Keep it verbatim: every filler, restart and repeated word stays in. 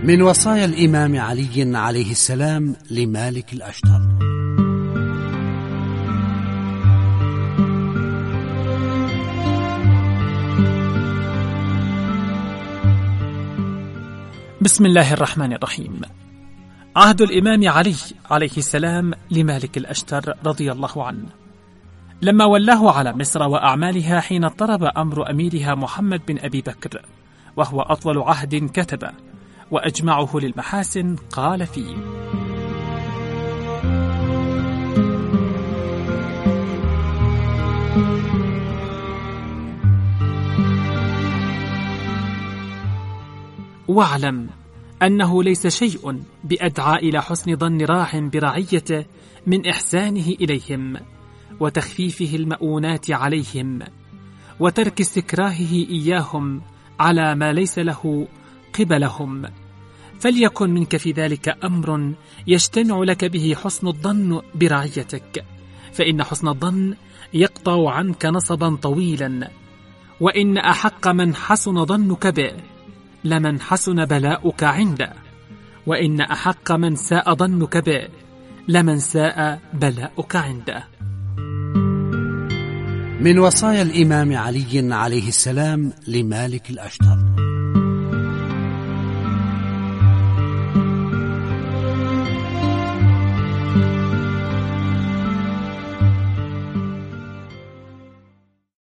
من وصايا الإمام علي عليه السلام لمالك الأشتر. بسم الله الرحمن الرحيم. عهد الإمام علي عليه السلام لمالك الأشتر رضي الله عنه، لما ولاه على مصر وأعمالها حين اضطرب أمر أميرها محمد بن أبي بكر، وهو أطول عهد كتبه وأجمعه للمحاسن، قال فيه: واعلم أنه ليس شيء بأدعى إلى حسن ظن راع برعيته من إحسانه إليهم وتخفيفه المؤونات عليهم وترك استكراهه إياهم على ما ليس له قبلهم، فليكن منك في ذلك أمر يجتمع لك به حسن الظن برعيتك، فإن حسن الظن يقطع عنك نصبا طويلا، وإن أحق من حسن ظنك به لمن حسن بلاؤك عنده، وإن أحق من ساء ظنك به لمن ساء بلاؤك عنده. من وصايا الإمام علي عليه السلام لمالك الأشتر.